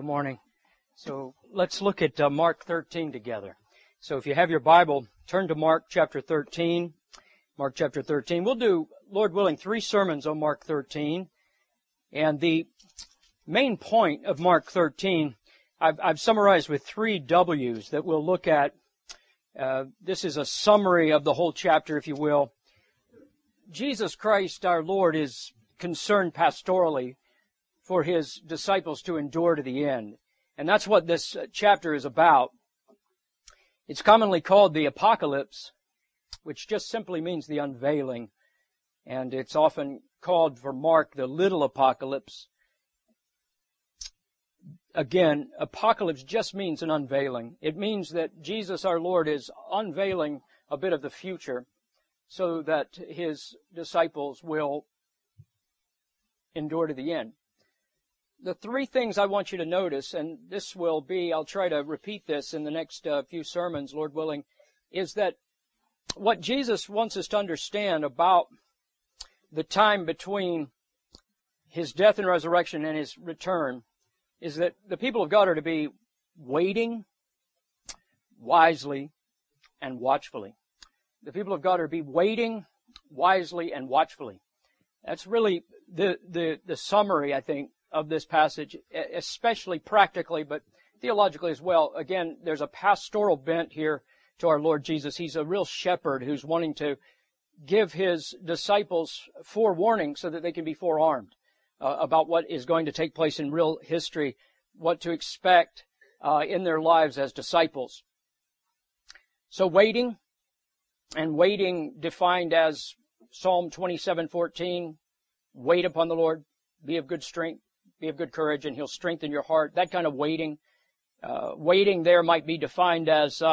Good morning. So let's look at Mark 13 together. So if you have your Bible, turn to Mark chapter 13. Mark chapter 13. We'll do, Lord willing, 3 sermons on Mark 13. And the main point of Mark 13, I've summarized with 3 W's that we'll look at. This is a summary of the whole chapter, if you will. Jesus Christ, our Lord, is concerned pastorally for His disciples to endure to the end. And that's what this chapter is about. It's commonly called the Apocalypse, which just simply means the unveiling. And it's often called for Mark the Little Apocalypse. Again, Apocalypse just means an unveiling. It means that Jesus our Lord is unveiling a bit of the future so that His disciples will endure to the end. The 3 things I want you to notice, and this will be, I'll try to repeat this in the next few sermons, Lord willing, is that what Jesus wants us to understand about the time between His death and resurrection and His return is that the people of God are to be waiting wisely and watchfully. The people of God are to be waiting wisely and watchfully. That's really the summary, I think, of this passage, especially practically, but theologically as well. Again, there's a pastoral bent here to our Lord Jesus. He's a real shepherd who's wanting to give His disciples forewarning so that they can be forearmed about what is going to take place in real history, what to expect in their lives as disciples. So waiting, and waiting defined as Psalm 27:14, wait upon the Lord, be of good strength, be of good courage, and He'll strengthen your heart. That kind of waiting. Waiting there might be defined as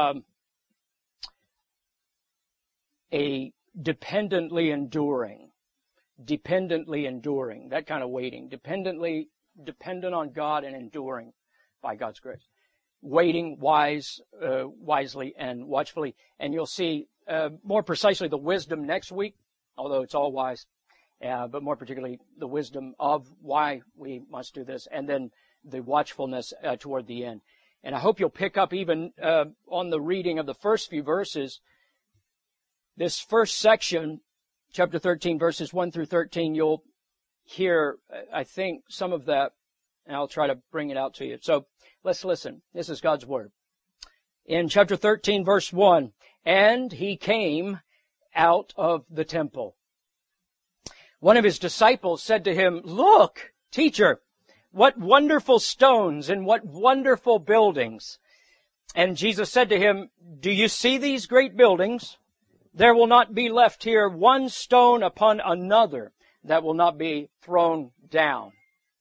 a dependently enduring. Dependently enduring. That kind of waiting. Dependent on God and enduring by God's grace. Waiting wisely and watchfully. And you'll see more precisely the wisdom next week, although it's all wise. But more particularly the wisdom of why we must do this, and then the watchfulness toward the end. And I hope you'll pick up even on the reading of the first few verses. This first section, chapter 13, verses 1 through 13, you'll hear, I think, some of that, and I'll try to bring it out to you. So let's listen. This is God's Word. In chapter 13, verse 1, and He came out of the temple. One of His disciples said to Him, "Look, teacher, what wonderful stones and what wonderful buildings." And Jesus said to him, "Do you see these great buildings? There will not be left here one stone upon another that will not be thrown down."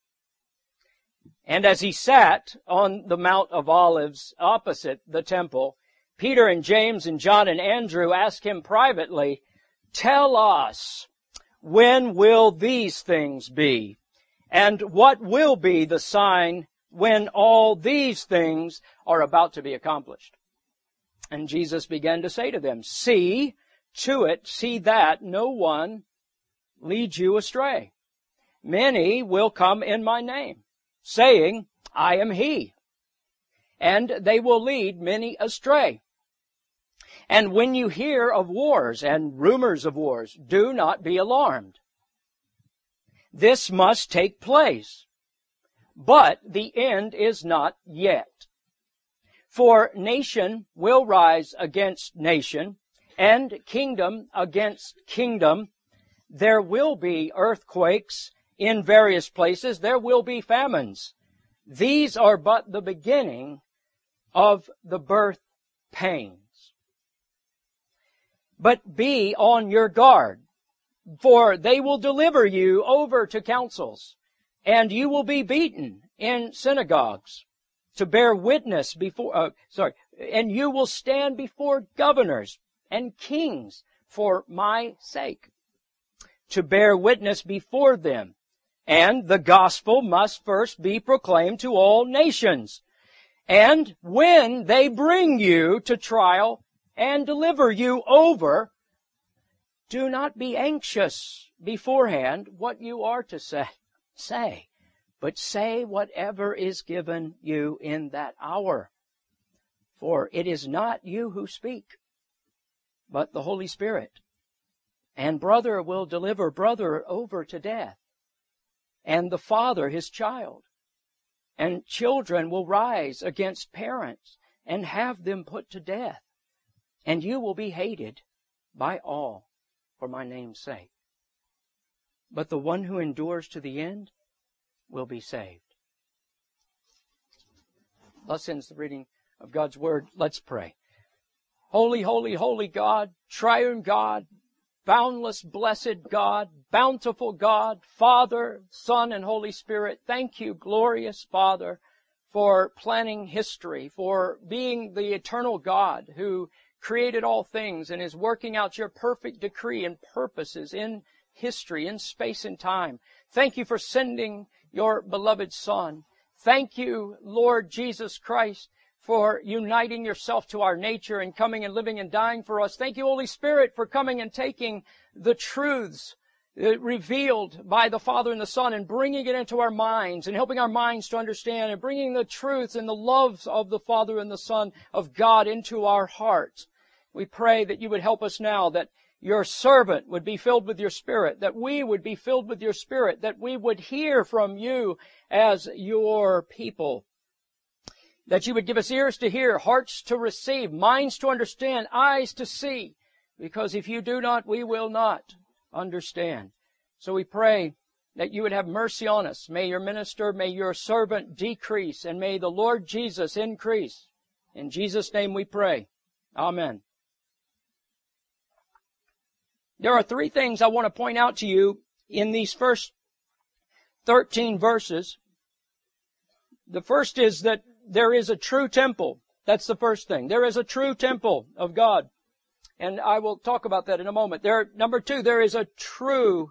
And as He sat on the Mount of Olives opposite the temple, Peter and James and John and Andrew asked Him privately, "Tell us, when will these things be? And what will be the sign when all these things are about to be accomplished?" And Jesus began to say to them, see that no one leads you astray. Many will come in my name, saying, I am He. And they will lead many astray. And when you hear of wars and rumors of wars, do not be alarmed. This must take place, but the end is not yet. For nation will rise against nation, and kingdom against kingdom. There will be earthquakes in various places. There will be famines. These are but the beginning of the birth pains. But be on your guard, for they will deliver you over to councils, and you will be beaten in synagogues to bear witness and you will stand before governors and kings for my sake, to bear witness before them. And the gospel must first be proclaimed to all nations. And when they bring you to trial and deliver you over, do not be anxious beforehand what you are to say, but say whatever is given you in that hour. For it is not you who speak, but the Holy Spirit. And brother will deliver brother over to death, and the father his child. And children will rise against parents and have them put to death. And you will be hated by all for my name's sake. But the one who endures to the end will be saved. Thus ends the reading of God's Word. Let's pray. Holy, holy, holy God, triune God, boundless, blessed God, bountiful God, Father, Son, and Holy Spirit, thank you, glorious Father, for planning history, for being the eternal God who created all things and is working out your perfect decree and purposes in history, in space and time. Thank you for sending your beloved Son. Thank you, Lord Jesus Christ, for uniting yourself to our nature and coming and living and dying for us. Thank you, Holy Spirit, for coming and taking the truths revealed by the Father and the Son and bringing it into our minds and helping our minds to understand and bringing the truths and the loves of the Father and the Son of God into our hearts. We pray that you would help us now, that your servant would be filled with your Spirit, that we would be filled with your Spirit, that we would hear from you as your people, that you would give us ears to hear, hearts to receive, minds to understand, eyes to see, because if you do not, we will not understand. So we pray that you would have mercy on us. May your minister, may your servant decrease, and may the Lord Jesus increase. In Jesus' name we pray. Amen. There are three things I want to point out to you in these first 13 verses. The first is that there is a true temple. That's the first thing. There is a true temple of God. And I will talk about that in a moment. Number two, there is a true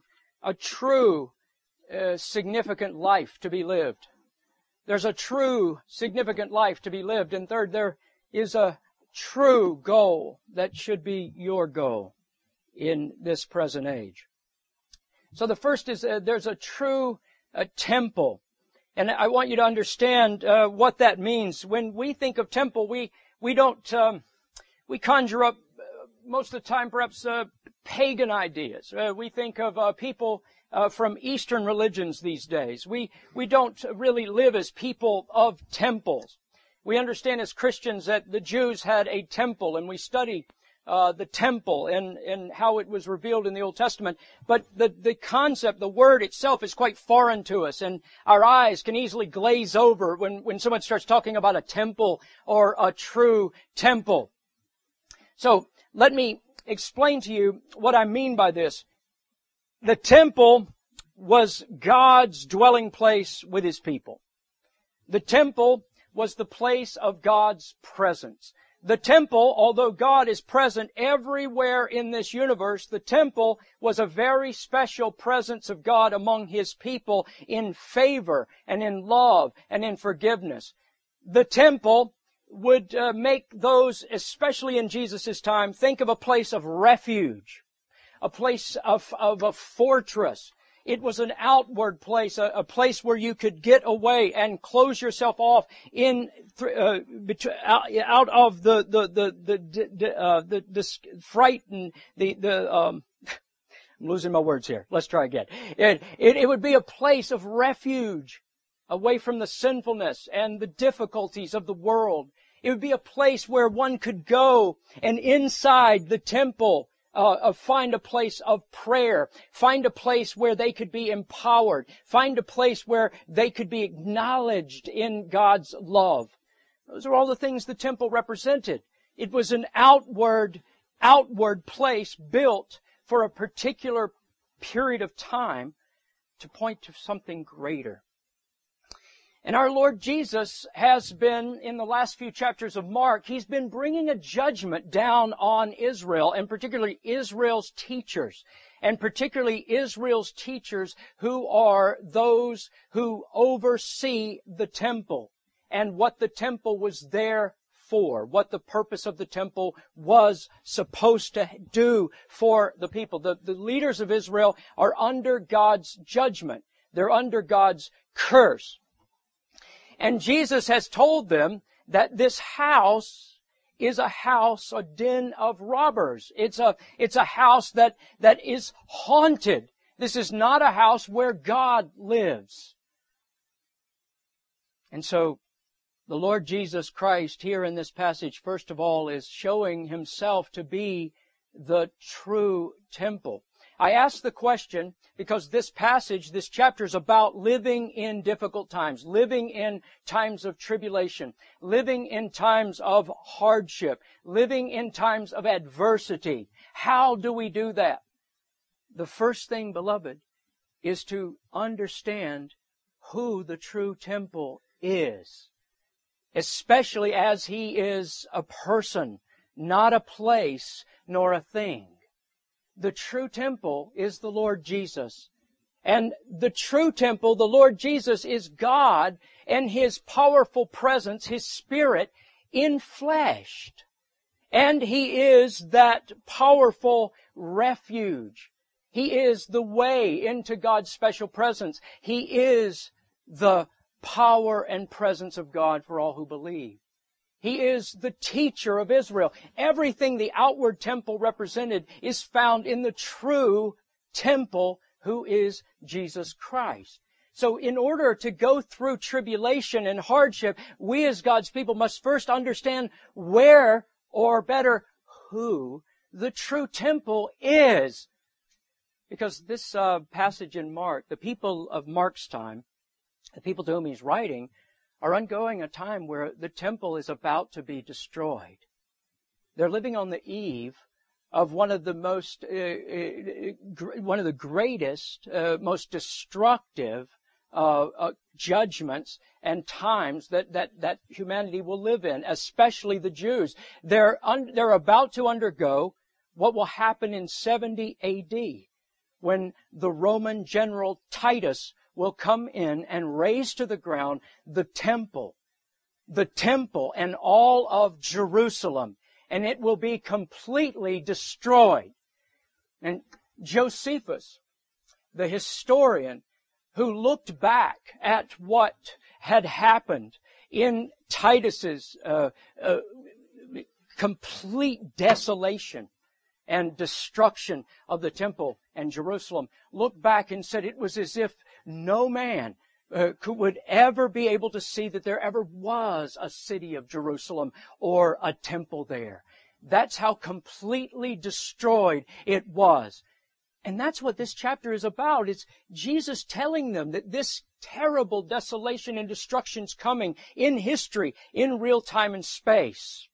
significant life to be lived. There's a true significant life to be lived. And third, there is a true goal that should be your goal in this present age. So the first is there's a true temple. And I want you to understand what that means. When we think of temple, we conjure up most of the time perhaps pagan ideas. We think of people from Eastern religions these days. We don't really live as people of temples. We understand as Christians that the Jews had a temple, and we study the temple and how it was revealed in the Old Testament. But the concept, the word itself is quite foreign to us, and our eyes can easily glaze over when someone starts talking about a temple or a true temple. So let me explain to you what I mean by this. The temple was God's dwelling place with His people. The temple was the place of God's presence. The temple, although God is present everywhere in this universe, the temple was a very special presence of God among His people in favor and in love and in forgiveness. The temple would make those, especially in Jesus' time, think of a place of refuge, a place of a fortress. It was an outward place, a place where you could get away and close yourself off out of the fright and I'm losing my words here. Let's try again. It would be a place of refuge away from the sinfulness and the difficulties of the world. It would be a place where one could go and inside the temple find a place of prayer, find a place where they could be empowered, find a place where they could be acknowledged in God's love. Those are all the things the temple represented. It was an outward place built for a particular period of time to point to something greater. And our Lord Jesus has been, in the last few chapters of Mark, He's been bringing a judgment down on Israel, and particularly Israel's teachers, and particularly Israel's teachers who are those who oversee the temple and what the temple was there for, what the purpose of the temple was supposed to do for the people. The leaders of Israel are under God's judgment. They're under God's curse. And Jesus has told them that this house is a house, a den of robbers. It's a house that is haunted. This is not a house where God lives. And so, the Lord Jesus Christ here in this passage, first of all, is showing Himself to be the true temple. I ask the question because this passage, this chapter is about living in difficult times, living in times of tribulation, living in times of hardship, living in times of adversity. How do we do that? The first thing, beloved, is to understand who the true temple is, especially as He is a person, not a place nor a thing. The true temple is the Lord Jesus. And the true temple, the Lord Jesus, is God and His powerful presence, His Spirit, infleshed. And He is that powerful refuge. He is the way into God's special presence. He is the power and presence of God for all who believe. He is the teacher of Israel. Everything the outward temple represented is found in the true temple, who is Jesus Christ. So in order to go through tribulation and hardship, we as God's people must first understand where, or better, who the true temple is. Because this passage in Mark, the people of Mark's time, the people to whom he's writing, are undergoing a time where the temple is about to be destroyed. They're living on the eve of one of the greatest, most destructive judgments and times that humanity will live in, especially the Jews. They're about to undergo what will happen in 70 A.D., when the Roman general Titus will come in and raze to the ground the temple and all of Jerusalem, and it will be completely destroyed. And Josephus, the historian, who looked back at what had happened in Titus's complete desolation and destruction of the temple and Jerusalem, looked back and said it was as if no man would ever be able to see that there ever was a city of Jerusalem or a temple there. That's how completely destroyed it was. And that's what this chapter is about. It's Jesus telling them that this terrible desolation and destruction is coming in history, in real time and space.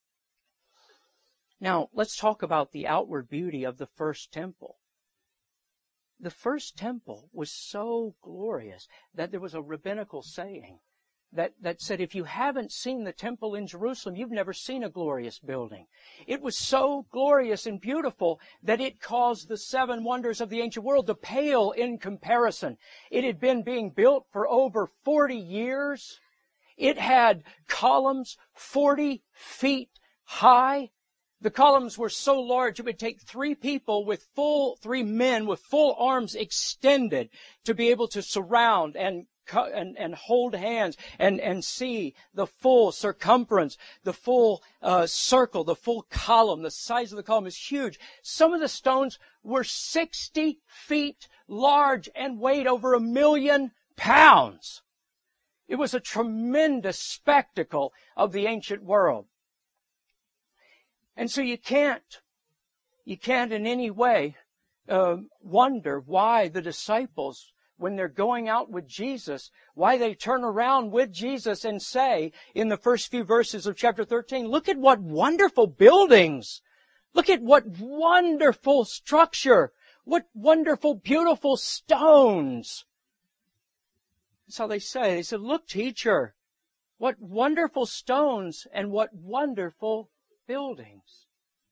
Now, let's talk about the outward beauty of the first temple. The first temple was so glorious that there was a rabbinical saying that said, if you haven't seen the temple in Jerusalem, you've never seen a glorious building. It was so glorious and beautiful that it caused the 7 wonders of the ancient world to pale in comparison. It had been being built for over 40 years. It had columns 40 feet high. The columns were so large it would take 3 men with full arms extended to be able to surround and hold hands and see the full circumference, the full circle, the full column. The size of the column is huge. Some of the stones were 60 feet large and weighed over 1 million pounds. It was a tremendous spectacle of the ancient world. And so you can't in any way wonder why the disciples, when they're going out with Jesus, why they turn around with Jesus and say in the first few verses of chapter 13, look at what wonderful buildings. Look at what wonderful structure. What wonderful, beautiful stones. That's how they say. They said, look, teacher, what wonderful stones and what wonderful buildings.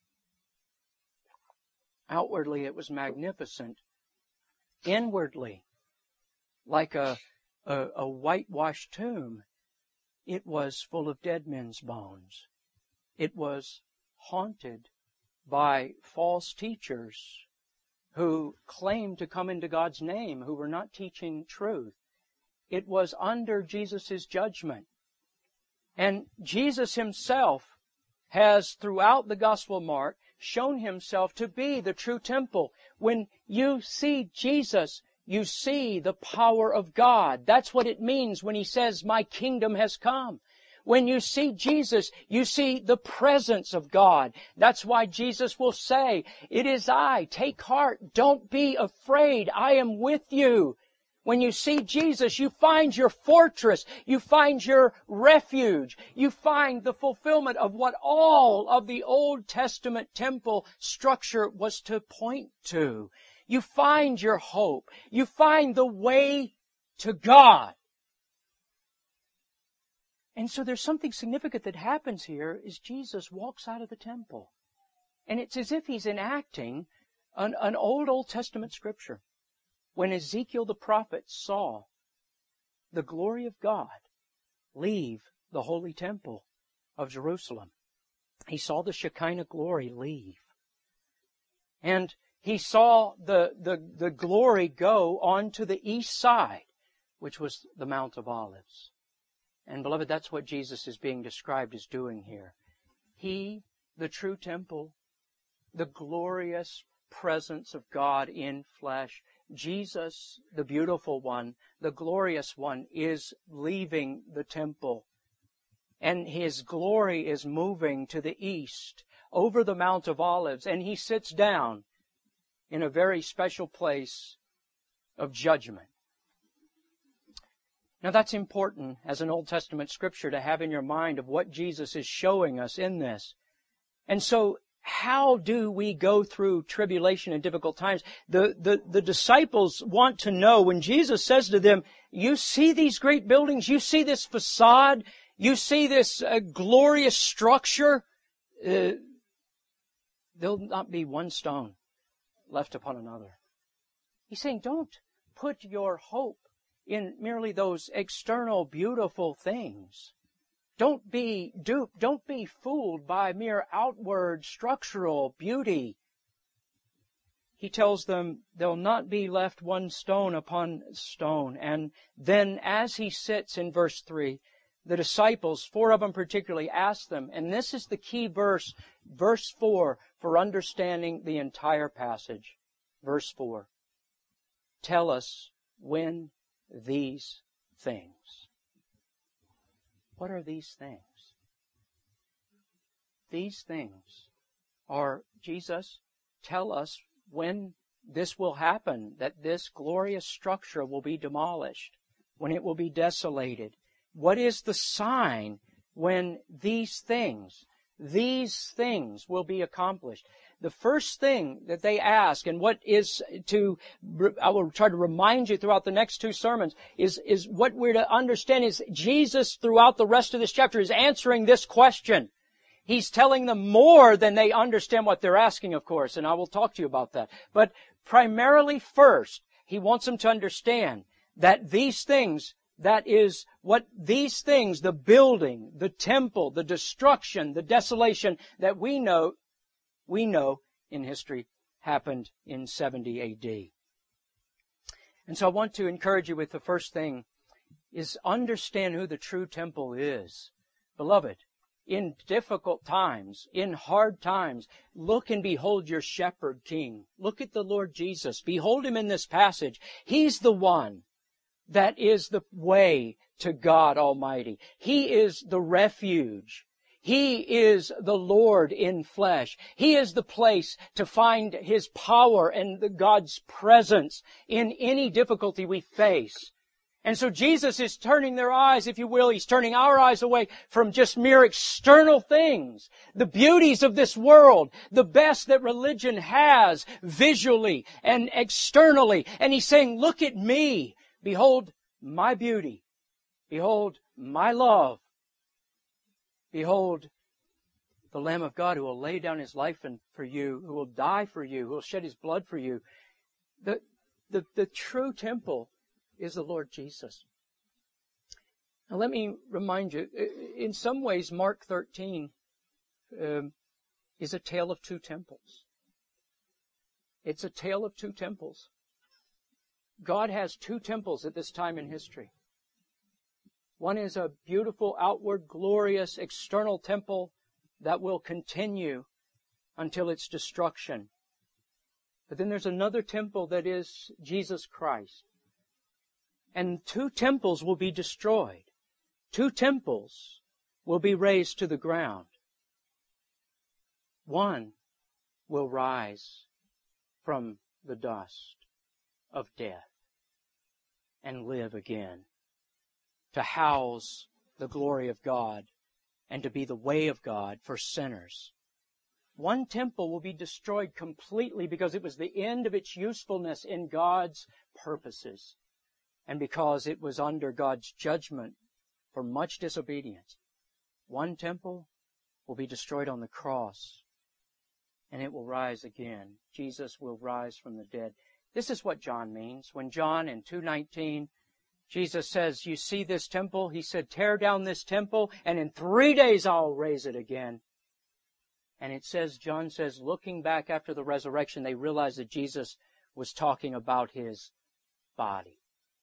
Outwardly, it was magnificent. Inwardly, like a whitewashed tomb, it was full of dead men's bones. It was haunted by false teachers who claimed to come into God's name, who were not teaching truth. it was under Jesus' judgment. And Jesus Himself has, throughout the Gospel of Mark, shown Himself to be the true temple. When you see Jesus, you see the power of God. That's what it means when He says, "My kingdom has come." When you see Jesus, you see the presence of God. That's why Jesus will say, "It is I. Take heart. Don't be afraid. I am with you." When you see Jesus, you find your fortress. You find your refuge. You find the fulfillment of what all of the Old Testament temple structure was to point to. You find your hope. You find the way to God. And so there's something significant that happens here is Jesus walks out of the temple. And it's as if He's enacting an Old Testament scripture. When Ezekiel the prophet saw the glory of God leave the holy temple of Jerusalem, he saw the Shekinah glory leave. And he saw the glory go on to the east side, which was the Mount of Olives. And beloved, that's what Jesus is being described as doing here. He, the true temple, the glorious presence of God in flesh, Jesus, the beautiful one, the glorious one, is leaving the temple. And His glory is moving to the east, over the Mount of Olives. And He sits down in a very special place of judgment. Now that's important as an Old Testament scripture to have in your mind of what Jesus is showing us in this. And so, how do we go through tribulation and difficult times? The disciples want to know when Jesus says to them, "You see these great buildings, you see this facade, you see this glorious structure, there'll not be one stone left upon another." He's saying, don't put your hope in merely those external beautiful things. Don't be duped. Don't be fooled by mere outward structural beauty. He tells them there'll not be left one stone upon stone. And then as He sits in verse 3, the disciples, 4 of them particularly, ask them, and this is the key verse, verse 4, for understanding the entire passage. Verse 4. Tell us when these things. What are these things? These things are, Jesus, tell us when this will happen, that this glorious structure will be demolished, when it will be desolated. What is the sign when these things will be accomplished? The first thing that they ask, and what is I will try to remind you throughout the next 2 sermons, is what we're to understand is Jesus throughout the rest of this chapter is answering this question. He's telling them more than they understand what they're asking, of course, and I will talk to you about that. But primarily first, He wants them to understand that these things, that is what these things, the building, the temple, the destruction, the desolation that we know in history happened in 70 A.D. And so I want to encourage you with the first thing is understand who the true temple is. Beloved, in difficult times, in hard times, look and behold your shepherd king. Look at the Lord Jesus. Behold Him in this passage. He's the one that is the way to God Almighty. He is the refuge. He is the Lord in flesh. He is the place to find His power and God's presence in any difficulty we face. And so Jesus is turning their eyes, if you will, He's turning our eyes away from just mere external things, the beauties of this world, the best that religion has visually and externally. And He's saying, look at me. Behold my beauty. Behold my love. Behold the Lamb of God who will lay down His life for you, who will die for you, who will shed His blood for you. The true temple is the Lord Jesus. Now let me remind you, in some ways Mark 13 is a tale of 2 temples. It's a tale of 2 temples. God has 2 temples at this time in history. One is a beautiful, outward, glorious, external temple that will continue until its destruction. But then there's another temple that is Jesus Christ. And 2 temples will be destroyed. 2 temples will be razed to the ground. One will rise from the dust of death and live again, to house the glory of God and to be the way of God for sinners. One temple will be destroyed completely because it was the end of its usefulness in God's purposes and because it was under God's judgment for much disobedience. One temple will be destroyed on the cross, and it will rise again. Jesus will rise from the dead. This is what John means. When John in 2:19, Jesus says, you see this temple? He said, tear down this temple, and in 3 days I'll raise it again. And it says, John says, looking back after the resurrection, they realized that Jesus was talking about His body.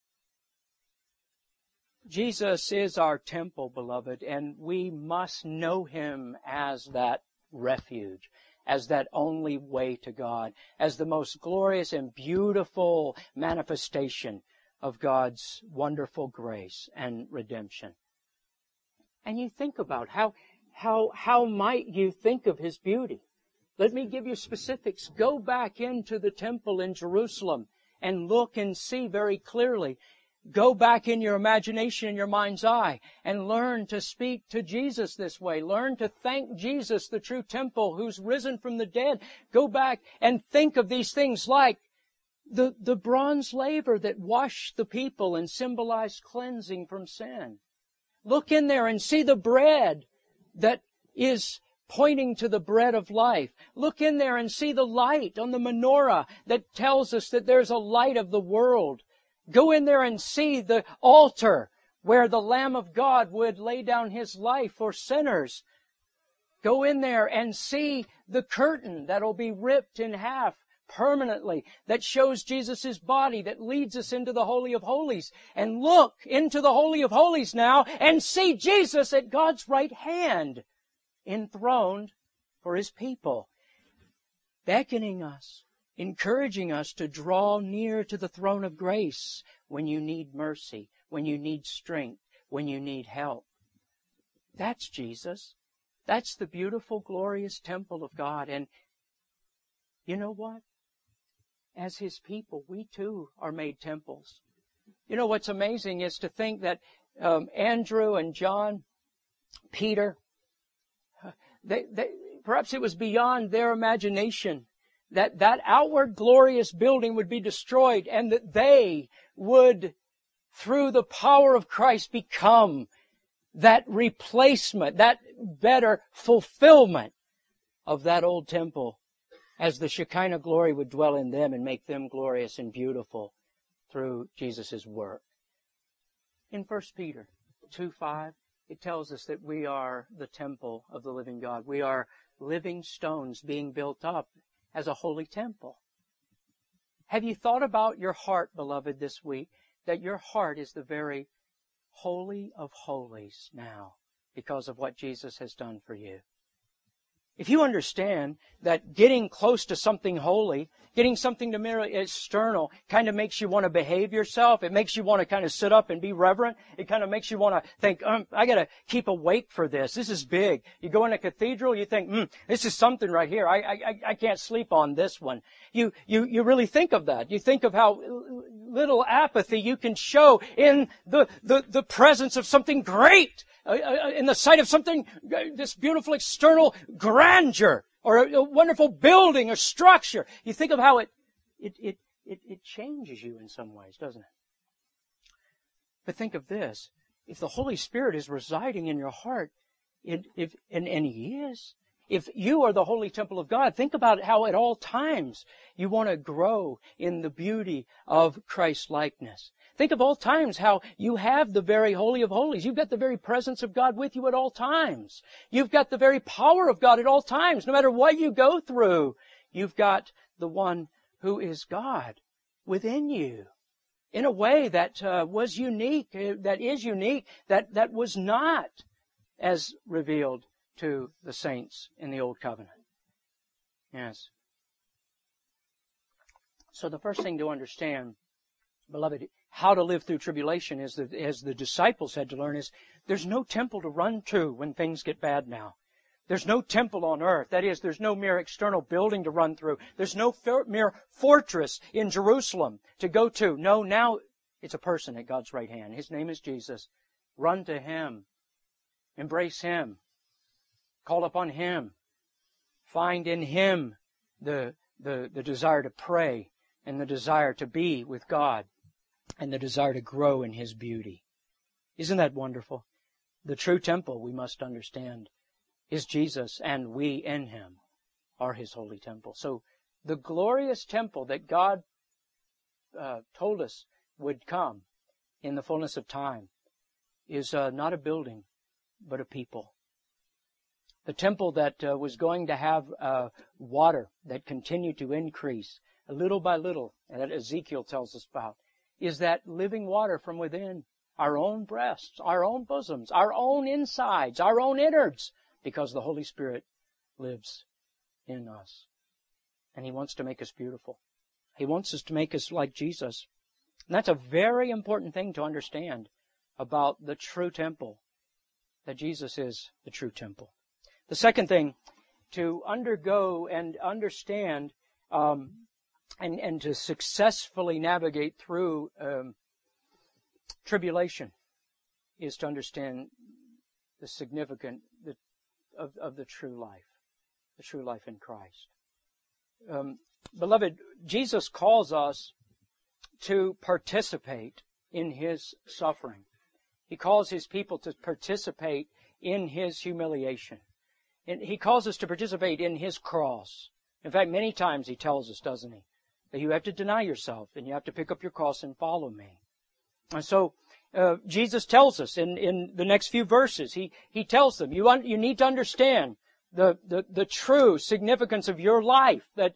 Jesus is our temple, beloved, and we must know Him as that refuge, as that only way to God, as the most glorious and beautiful manifestation of God's wonderful grace and redemption. And you think about how might you think of His beauty? Let me give you specifics. Go back into the temple in Jerusalem and look and see very clearly. Go back in your imagination, in your mind's eye, and learn to speak to Jesus this way. Learn to thank Jesus, the true temple, who's risen from the dead. Go back and think of these things like the bronze laver that washed the people and symbolized cleansing from sin. Look in there and see the bread that is pointing to the bread of life. Look in there and see the light on the menorah that tells us that there's a light of the world. Go in there and see the altar where the Lamb of God would lay down His life for sinners. Go in there and see the curtain that'll be ripped in half permanently, that shows Jesus' body, that leads us into the Holy of Holies. And look into the Holy of Holies now and see Jesus at God's right hand, enthroned for His people, beckoning us, encouraging us to draw near to the throne of grace when you need mercy, when you need strength, when you need help. That's Jesus. That's the beautiful, glorious temple of God. And you know what? As His people, we too are made temples. You know what's amazing is to think that Andrew and John, Peter, perhaps it was beyond their imagination that outward glorious building would be destroyed and that they would, through the power of Christ, become that replacement, that better fulfillment of that old temple, as the Shekinah glory would dwell in them and make them glorious and beautiful through Jesus' work. In 1 Peter 2:5, it tells us that we are the temple of the living God. We are living stones being built up as a holy temple. Have you thought about your heart, beloved, this week, that your heart is the very holy of holies now because of what Jesus has done for you? If you understand that getting close to something holy, getting something to merely external, kind of makes you want to behave yourself. It makes you want to kind of sit up and be reverent. It kind of makes you want to think, I got to keep awake for this. This is big. You go in a cathedral, you think, this is something right here. I can't sleep on this one. You really think of that. You think of how little apathy you can show in the presence of something great. In the sight of something, this beautiful external grandeur, or a wonderful building or structure. You think of how it changes you in some ways, doesn't it? But think of this. If the Holy Spirit is residing in your heart, and He is, if you are the holy temple of God, think about how at all times you want to grow in the beauty of Christ's likeness. Think of all times how you have the very Holy of Holies. You've got the very presence of God with you at all times. You've got the very power of God at all times. No matter what you go through, you've got the one who is God within you. in a way that was unique, that is unique, that was not as revealed to the saints in the Old Covenant. Yes. So the first thing to understand, beloved, how to live through tribulation is that, as the disciples had to learn, is there's no temple to run to when things get bad now. There's no temple on earth. That is, there's no mere external building to run through. There's no mere fortress in Jerusalem to go to. No, now it's a person at God's right hand. His name is Jesus. Run to Him. Embrace Him. Call upon Him. Find in Him the desire to pray and the desire to be with God and the desire to grow in His beauty. Isn't that wonderful? The true temple, we must understand, is Jesus, and we in Him are His holy temple. So the glorious temple that God told us would come in the fullness of time is not a building, but a people. The temple that was going to have water that continued to increase little by little, that Ezekiel tells us about, is that living water from within our own breasts, our own bosoms, our own insides, our own innards, because the Holy Spirit lives in us. And He wants to make us beautiful. He wants us to make us like Jesus. And that's a very important thing to understand about the true temple, that Jesus is the true temple. The second thing, to undergo and understand and to successfully navigate through tribulation, is to understand the significance of the true life in Christ. Beloved, Jesus calls us to participate in His suffering. He calls His people to participate in His humiliation. And He calls us to participate in His cross. In fact, many times He tells us, doesn't He, that you have to deny yourself and you have to pick up your cross and follow me. And so Jesus tells us in the next few verses, He tells them, you need to understand the true significance of your life, that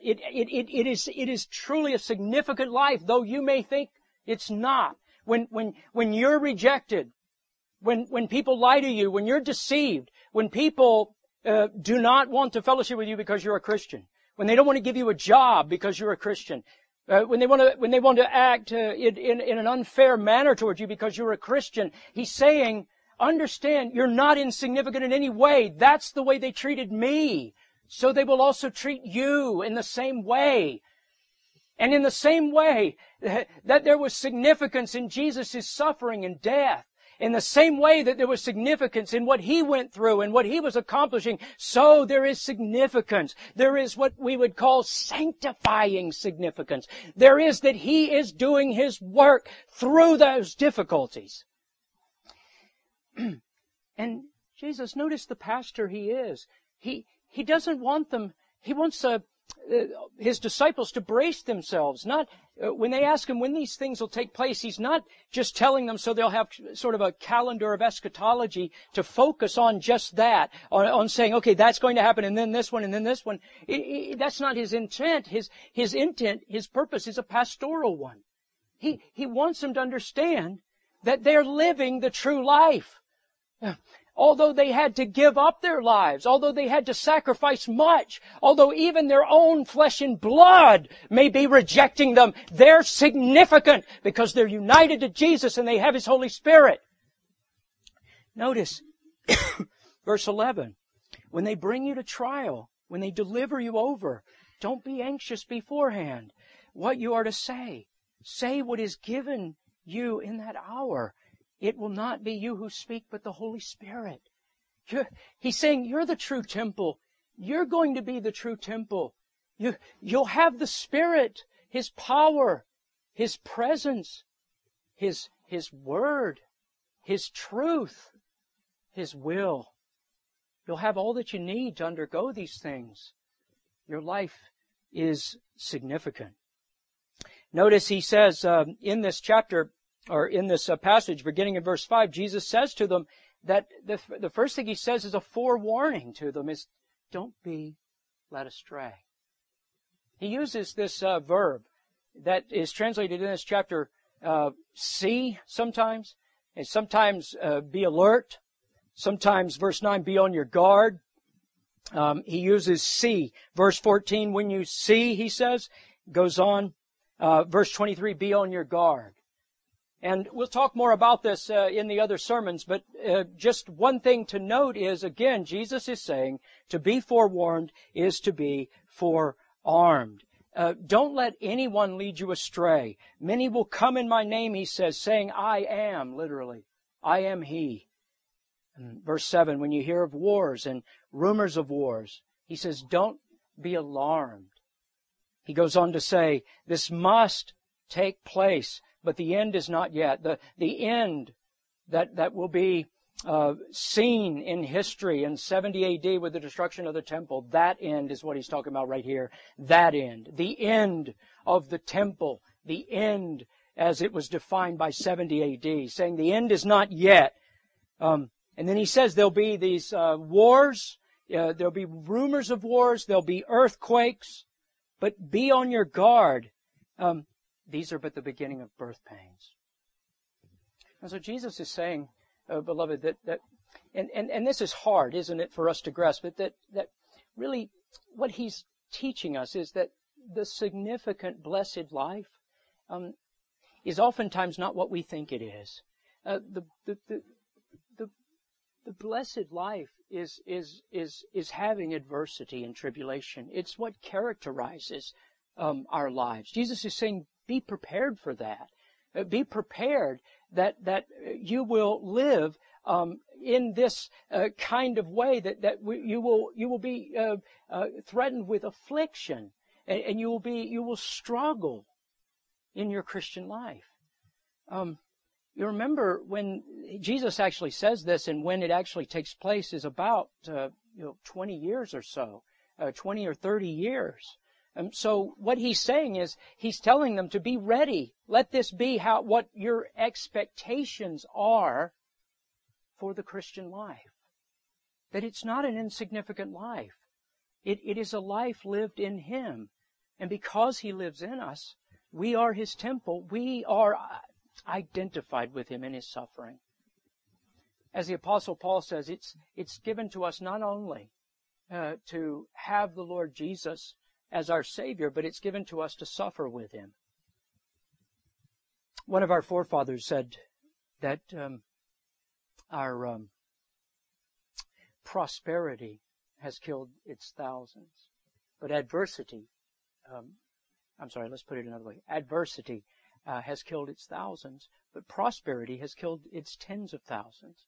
it is truly a significant life, though you may think it's not. When you're rejected, when people lie to you, when you're deceived, when people do not want to fellowship with you because you're a Christian, when they don't want to give you a job because you're a Christian, when they want to act in an unfair manner towards you because you're a Christian, He's saying, understand, you're not insignificant in any way. That's the way they treated me. So they will also treat you in the same way. And in the same way that there was significance in Jesus' suffering and death, in the same way that there was significance in what He went through and what He was accomplishing, so there is significance. There is what we would call sanctifying significance. There is that He is doing His work through those difficulties. And Jesus, notice the pastor He is. He doesn't want them, He wants His disciples to brace themselves. Not when they ask Him when these things will take place, He's not just telling them so they'll have sort of a calendar of eschatology to focus on just that, on saying, okay, that's going to happen, and then this one, and then this one. That's not His intent. His intent, His purpose is a pastoral one. He wants them to understand that they're living the true life. Although they had to give up their lives, although they had to sacrifice much, although even their own flesh and blood may be rejecting them, they're significant because they're united to Jesus and they have His Holy Spirit. Notice verse 11. When they bring you to trial, when they deliver you over, don't be anxious beforehand what you are to say. Say what is given you in that hour. It will not be you who speak, but the Holy Spirit. He's saying, you're the true temple. You're going to be the true temple. You'll have the Spirit, His power, His presence, His Word, His truth, His will. You'll have all that you need to undergo these things. Your life is significant. Notice He says in this chapter, or in this passage, beginning in verse 5, Jesus says to them that the first thing He says is a forewarning to them is, don't be led astray. He uses this verb that is translated in this chapter see sometimes, and sometimes be alert. Sometimes, verse 9, be on your guard. He uses see. Verse 14, when you see, he says, goes on. Verse 23, be on your guard. And we'll talk more about this in the other sermons, but just one thing to note is, again, Jesus is saying to be forewarned is to be forearmed. Don't let anyone lead you astray. Many will come in my name, he says, saying, I am, literally. I am he. And verse 7, when you hear of wars and rumors of wars, he says, don't be alarmed. He goes on to say, this must take place, but the end is not yet. The end that will be seen in history in 70 AD with the destruction of the temple, that end is what he's talking about right here. That end. The end of the temple. The end as it was defined by 70 AD, saying the end is not yet. And then he says there'll be these wars. There'll be rumors of wars. There'll be earthquakes. But be on your guard. These are but the beginning of birth pains. And so Jesus is saying, beloved, that and this is hard, isn't it, for us to grasp, but that really what he's teaching us is that the significant blessed life is oftentimes not what we think it is. The blessed life is having adversity and tribulation. It's what characterizes our lives. Jesus is saying, be prepared for that. Be prepared that you will live in this kind of way that you will be threatened with affliction, and you will struggle in your Christian life. You remember when Jesus actually says this, and when it actually takes place is about 20 years or so, 20 or 30 years. So what he's saying is, he's telling them to be ready. Let this be what your expectations are for the Christian life. That it's not an insignificant life. It is a life lived in Him. And because He lives in us, we are His temple. We are identified with Him in His suffering. As the Apostle Paul says, it's given to us not only to have the Lord Jesus as our Savior, but it's given to us to suffer with Him. One of our forefathers said that our prosperity has killed its thousands, but adversity, let's put it another way. Adversity has killed its thousands, but prosperity has killed its tens of thousands.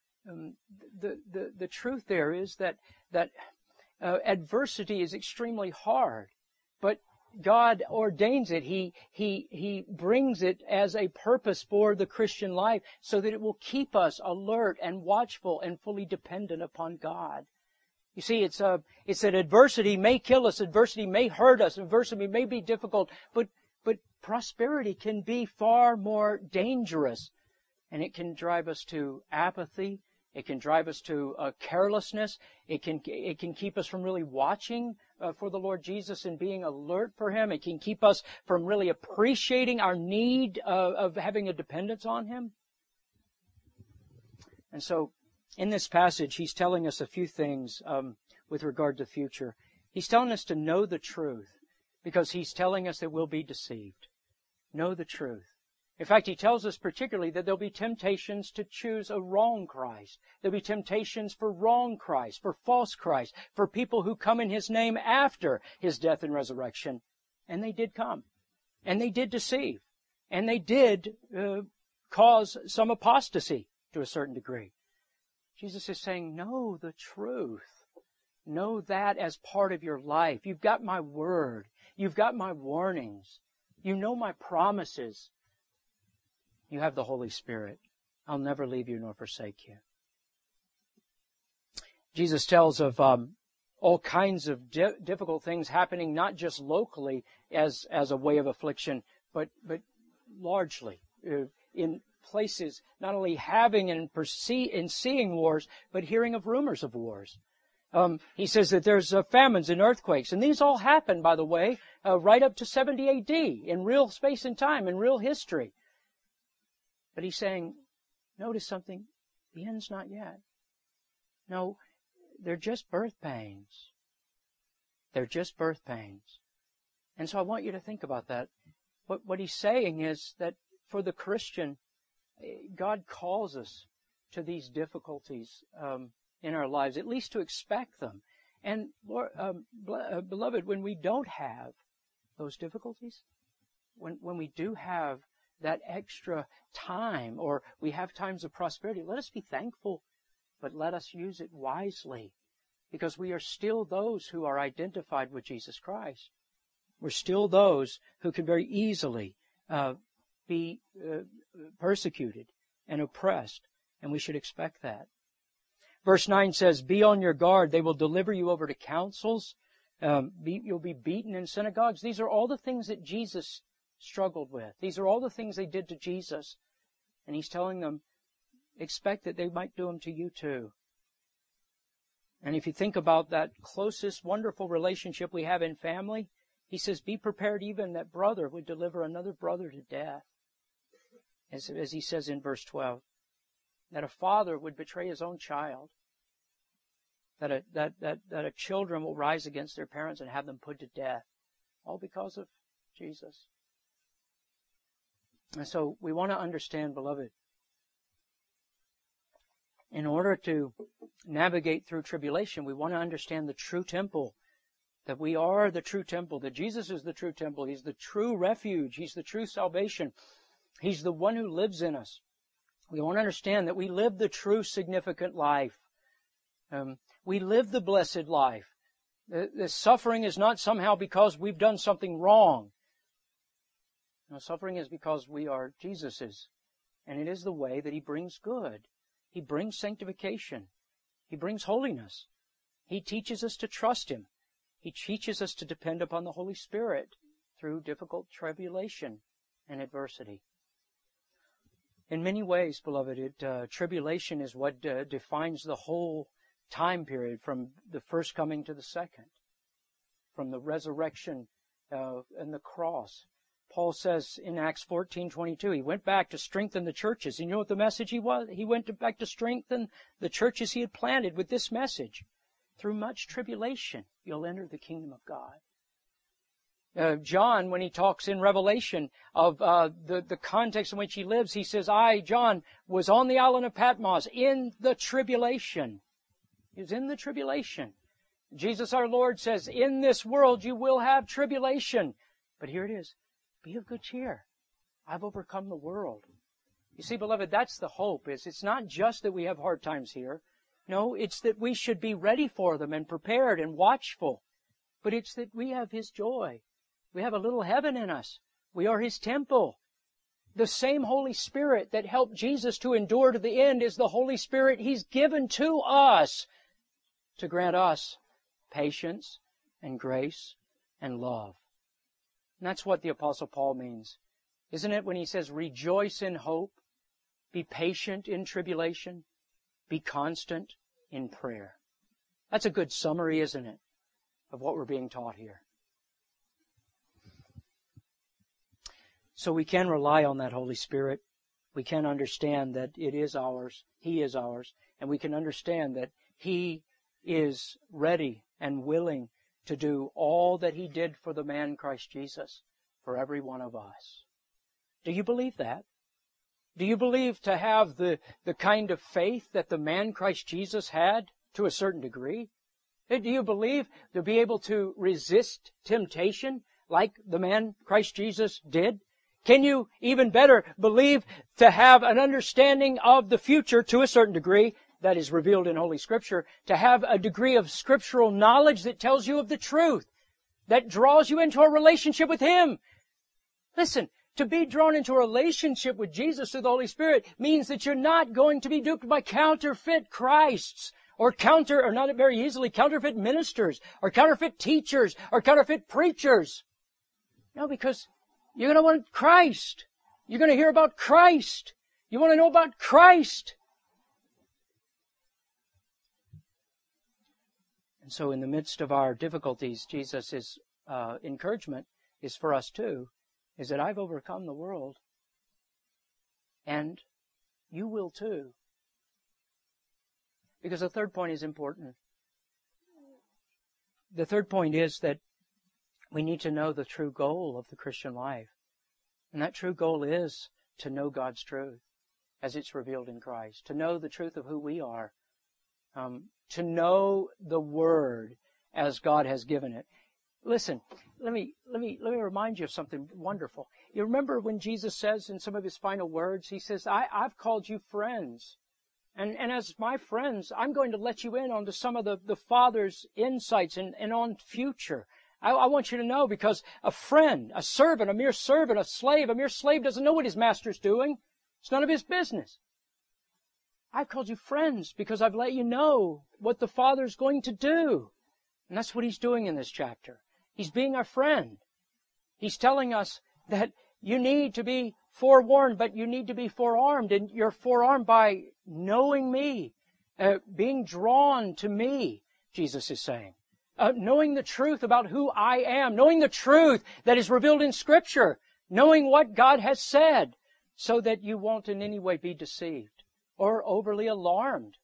The truth there is that adversity is extremely hard, but God ordains it. He brings it as a purpose for the Christian life so that it will keep us alert and watchful and fully dependent upon God. You see, it's that adversity may kill us, adversity may hurt us, adversity may be difficult, but prosperity can be far more dangerous, and it can drive us to apathy. It can drive us to carelessness. It can keep us from really watching for the Lord Jesus and being alert for Him. It can keep us from really appreciating our need of having a dependence on Him. And so, in this passage, he's telling us a few things with regard to the future. He's telling us to know the truth because he's telling us that we'll be deceived. Know the truth. In fact, he tells us particularly that there'll be temptations to choose a wrong Christ. There'll be temptations for wrong Christ, for false Christ, for people who come in His name after His death and resurrection. And they did come. And they did deceive. And they did cause some apostasy to a certain degree. Jesus is saying, know the truth. Know that as part of your life. You've got my word. You've got my warnings. You know my promises. You have the Holy Spirit. I'll never leave you nor forsake you. Jesus tells of all kinds of difficult things happening, not just locally as a way of affliction, but largely in places not only having and seeing wars, but hearing of rumors of wars. He says that there's famines and earthquakes, and these all happen, by the way, right up to 70 AD in real space and time, in real history. But he's saying, notice something, the end's not yet. No, they're just birth pains. They're just birth pains. And so I want you to think about that. What he's saying is that for the Christian, God calls us to these difficulties in our lives, at least to expect them. And Lord, beloved, when we don't have those difficulties, when we do have that extra time, or we have times of prosperity, let us be thankful, but let us use it wisely, because we are still those who are identified with Jesus Christ. We're still those who can very easily be persecuted and oppressed, and we should expect that. Verse 9 says, be on your guard. They will deliver you over to councils. You'll be beaten in synagogues. These are all the things that Jesus struggled with. These are all the things they did to Jesus. And he's telling them, expect that they might do them to you too. And if you think about that closest, wonderful relationship we have in family, he says, be prepared even that brother would deliver another brother to death. As he says in verse 12, that a father would betray his own child. That a children will rise against their parents and have them put to death. All because of Jesus. And so we want to understand, beloved, in order to navigate through tribulation, we want to understand the true temple. That we are the true temple. That Jesus is the true temple. He's the true refuge. He's the true salvation. He's the one who lives in us. We want to understand that we live the true significant life. We live the blessed life. The suffering is not somehow because we've done something wrong. No, suffering is because we are Jesus's. And it is the way that He brings good. He brings sanctification. He brings holiness. He teaches us to trust Him. He teaches us to depend upon the Holy Spirit through difficult tribulation and adversity. In many ways, beloved, tribulation is what defines the whole time period from the first coming to the second, from the resurrection and the cross. Paul says in Acts 14:22, he went back to strengthen the churches. And you know what the message he was? He went back to strengthen the churches he had planted with this message. Through much tribulation, you'll enter the kingdom of God. John, when he talks in Revelation of the context in which he lives, he says, I, John, was on the island of Patmos in the tribulation. He was in the tribulation. Jesus our Lord says, in this world you will have tribulation. But here it is. Be of good cheer. I've overcome the world. You see, beloved, that's the hope. It's not just that we have hard times here. No, it's that we should be ready for them and prepared and watchful. But it's that we have His joy. We have a little heaven in us. We are His temple. The same Holy Spirit that helped Jesus to endure to the end is the Holy Spirit He's given to us to grant us patience and grace and love. And that's what the Apostle Paul means. Isn't it when he says, rejoice in hope, be patient in tribulation, be constant in prayer. That's a good summary, isn't it, of what we're being taught here. So we can rely on that Holy Spirit. We can understand that it is ours. He is ours. And we can understand that He is ready and willing to do all that He did for the man Christ Jesus for every one of us. Do you believe that? Do you believe to have the kind of faith that the man Christ Jesus had to a certain degree? Do you believe to be able to resist temptation like the man Christ Jesus did? Can you even better believe to have an understanding of the future to a certain degree that is revealed in Holy Scripture, to have a degree of scriptural knowledge that tells you of the truth, that draws you into a relationship with Him? Listen, to be drawn into a relationship with Jesus through the Holy Spirit means that you're not going to be duped by counterfeit Christs, or not very easily, counterfeit ministers, or counterfeit teachers, or counterfeit preachers. No, because you're going to want Christ. You're going to hear about Christ. You want to know about Christ. And so in the midst of our difficulties, Jesus' encouragement is for us too, is that I've overcome the world. And you will too. Because the third point is important. The third point is that we need to know the true goal of the Christian life. And that true goal is to know God's truth as it's revealed in Christ. To know the truth of who we are. To know the Word as God has given it. Listen, let me remind you of something wonderful. You remember when Jesus says in some of His final words, He says, I've called you friends. And as my friends, I'm going to let you in onto some of the Father's insights and on future. I want you to know, because a friend, a servant, a mere slave doesn't know what his master's doing. It's none of his business. I've called you friends because I've let you know what the Father's going to do. And that's what He's doing in this chapter. He's being our friend. He's telling us that you need to be forewarned, but you need to be forearmed. And you're forearmed by knowing me, being drawn to me, Jesus is saying. Knowing the truth about who I am, knowing the truth that is revealed in Scripture, knowing what God has said, so that you won't in any way be deceived or overly alarmed.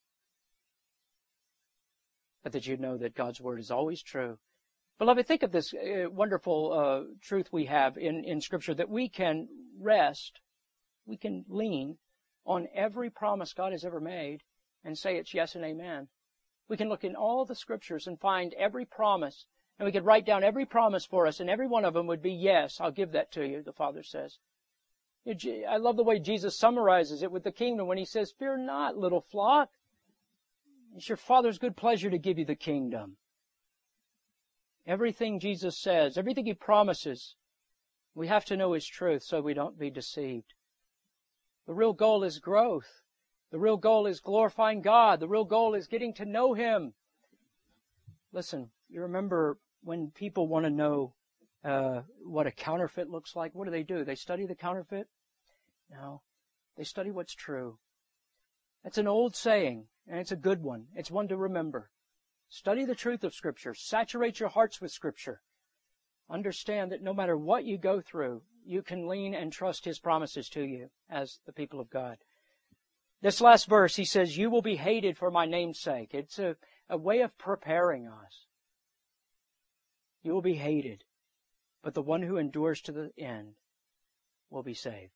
But that you know that God's Word is always true. Beloved, think of this wonderful truth we have in Scripture, that we can rest, we can lean on every promise God has ever made and say it's yes and amen. We can look in all the Scriptures and find every promise, and we could write down every promise for us, and every one of them would be, yes, I'll give that to you, the Father says. I love the way Jesus summarizes it with the kingdom when He says, fear not, little flock. It's your Father's good pleasure to give you the kingdom. Everything Jesus says, everything He promises, we have to know is truth so we don't be deceived. The real goal is growth. The real goal is glorifying God. The real goal is getting to know Him. Listen, you remember when people want to know what a counterfeit looks like, what do? They study the counterfeit? No. They study what's true. That's an old saying, and it's a good one. It's one to remember. Study the truth of Scripture. Saturate your hearts with Scripture. Understand that no matter what you go through, you can lean and trust His promises to you as the people of God. This last verse, He says, you will be hated for my name's sake. It's a way of preparing us. You will be hated, but the one who endures to the end will be saved.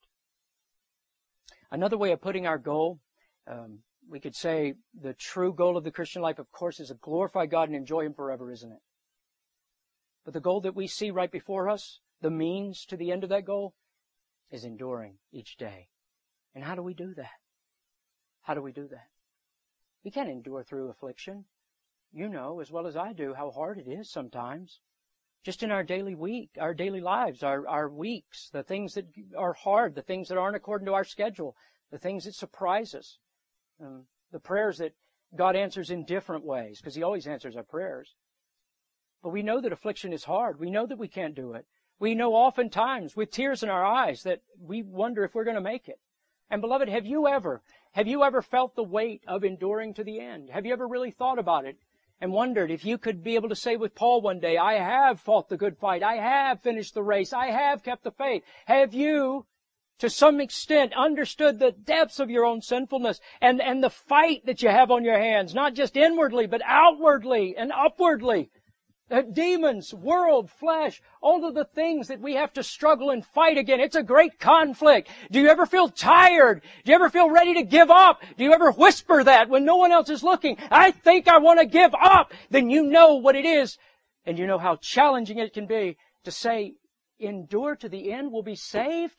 Another way of putting our goal, we could say the true goal of the Christian life, of course, is to glorify God and enjoy Him forever, isn't it? But the goal that we see right before us, the means to the end of that goal, is enduring each day. And how do we do that? How do we do that? We can't endure through affliction. You know as well as I do how hard it is sometimes. Just in our daily lives, our weeks, the things that are hard, the things that aren't according to our schedule, the things that surprise us, the prayers that God answers in different ways, because He always answers our prayers. But we know that affliction is hard. We know that we can't do it. We know oftentimes with tears in our eyes that we wonder if we're going to make it. And beloved, have you ever felt the weight of enduring to the end? Have you ever really thought about it and wondered if you could be able to say with Paul one day, I have fought the good fight. I have finished the race. I have kept the faith. Have you, to some extent, understood the depths of your own sinfulness and the fight that you have on your hands, not just inwardly, but outwardly and upwardly? Demons, world, flesh, all of the things that we have to struggle and fight again. It's a great conflict. Do you ever feel tired? Do you ever feel ready to give up? Do you ever whisper that when no one else is looking? I think I want to give up. Then you know what it is, and you know how challenging it can be to say, endure to the end, will be saved.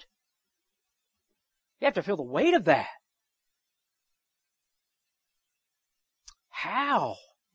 You have to feel the weight of that. How?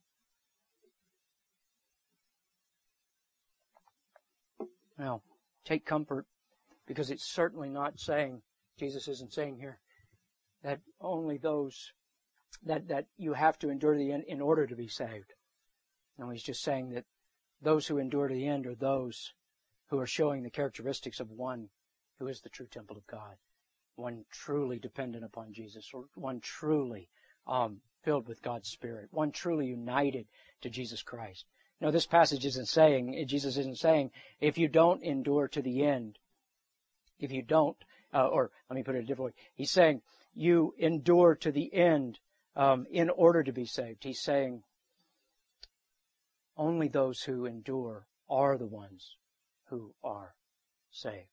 Well, take comfort, because it's certainly not saying, Jesus isn't saying here, that only those that you have to endure to the end in order to be saved. No, He's just saying that those who endure to the end are those who are showing the characteristics of one who is the true temple of God, one truly dependent upon Jesus, or one truly filled with God's Spirit, one truly united to Jesus Christ. No, this passage isn't saying, Jesus isn't saying, if you don't endure to the end, if you don't or let me put it a different way. He's saying you endure to the end in order to be saved. He's saying only those who endure are the ones who are saved.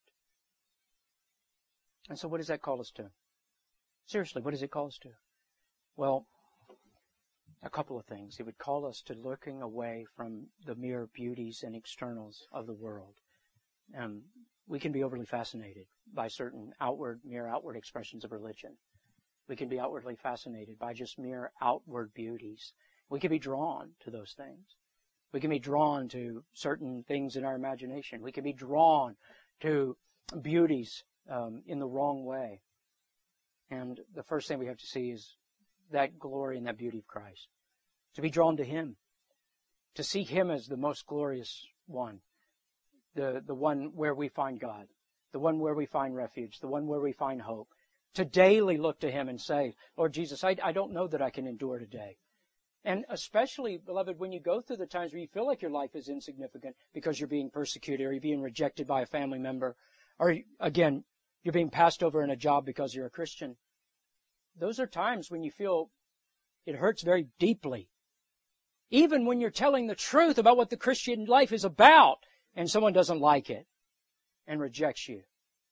And so what does that call us to? Seriously, what does it call us to? Well, a couple of things. It would call us to looking away from the mere beauties and externals of the world. We can be overly fascinated by certain mere outward expressions of religion. We can be outwardly fascinated by just mere outward beauties. We can be drawn to those things. We can be drawn to certain things in our imagination. We can be drawn to beauties in the wrong way. And the first thing we have to see is that glory and that beauty of Christ. To be drawn to Him. To see Him as the most glorious one. The one where we find God. The one where we find refuge. The one where we find hope. To daily look to Him and say, Lord Jesus, I don't know that I can endure today. And especially, beloved, when you go through the times where you feel like your life is insignificant because you're being persecuted or you're being rejected by a family member, or again, you're being passed over in a job because you're a Christian. Those are times when you feel it hurts very deeply. Even when you're telling the truth about what the Christian life is about and someone doesn't like it and rejects you.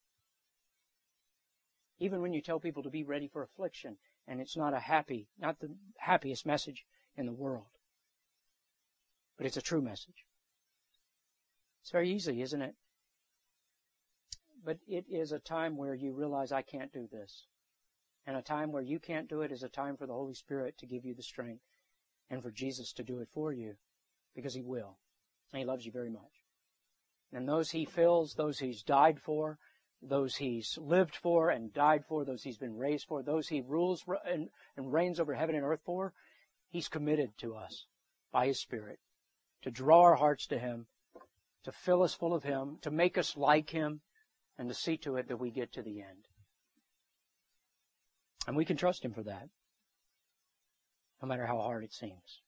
Even when you tell people to be ready for affliction and it's not the happiest message in the world. But it's a true message. It's very easy, isn't it? But it is a time where you realize I can't do this. And a time where you can't do it is a time for the Holy Spirit to give you the strength and for Jesus to do it for you because He will. And He loves you very much. And those He fills, those He's died for, those He's lived for and died for, those He's been raised for, those He rules and reigns over heaven and earth for, He's committed to us by His Spirit to draw our hearts to Him, to fill us full of Him, to make us like Him, and to see to it that we get to the end. And we can trust Him for that, no matter how hard it seems.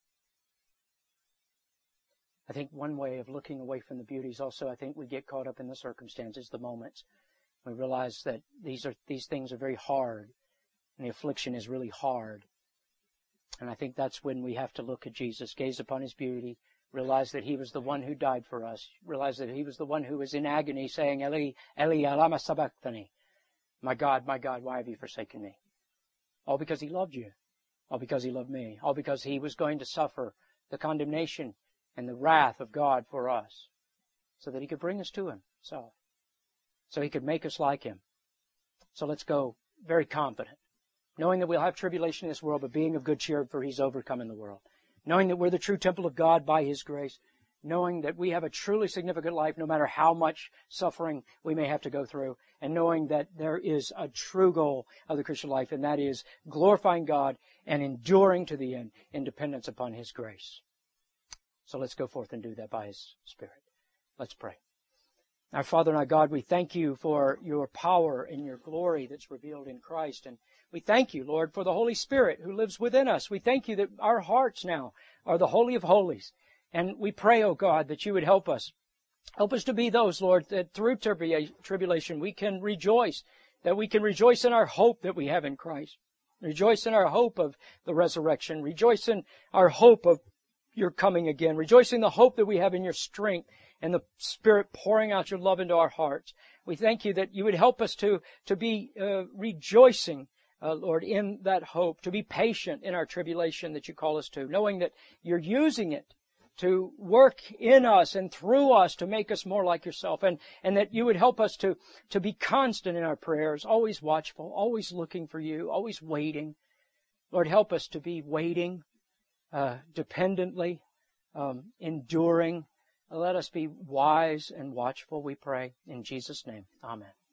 I think one way of looking away from the beauties also, I think we get caught up in the circumstances, the moments. We realize that these things are very hard, and the affliction is really hard. And I think that's when we have to look at Jesus, gaze upon His beauty, realize that He was the one who died for us, realize that He was the one who was in agony saying, Eli, Eli, lama sabachthani. My God, why have you forsaken me? All because He loved you. All because He loved me. All because He was going to suffer the condemnation and the wrath of God for us so that He could bring us to Himself. So He could make us like Him. So let's go very confident, knowing that we'll have tribulation in this world, but being of good cheer, for He's overcome in the world. Knowing that we're the true temple of God by His grace. Knowing that we have a truly significant life, no matter how much suffering we may have to go through. And knowing that there is a true goal of the Christian life, and that is glorifying God and enduring to the end in dependence upon His grace. So let's go forth and do that by His Spirit. Let's pray. Our Father and our God, we thank You for Your power and Your glory that's revealed in Christ. And we thank You, Lord, for the Holy Spirit who lives within us. We thank You that our hearts now are the Holy of Holies. And we pray, O God, that You would help us. Help us to be those, Lord, that through tribulation we can rejoice. That we can rejoice in our hope that we have in Christ. Rejoice in our hope of the resurrection. Rejoice in our hope of Your coming again. Rejoice in the hope that we have in Your strength and the Spirit pouring out Your love into our hearts. We thank You that You would help us to be rejoicing, Lord, in that hope, to be patient in our tribulation that You call us to, knowing that You're using it to work in us and through us to make us more like Yourself, and that You would help us to be constant in our prayers, always watchful, always looking for You, always waiting. Lord, help us to be waiting dependently, enduring. Let us be wise and watchful, we pray. In Jesus' name, amen.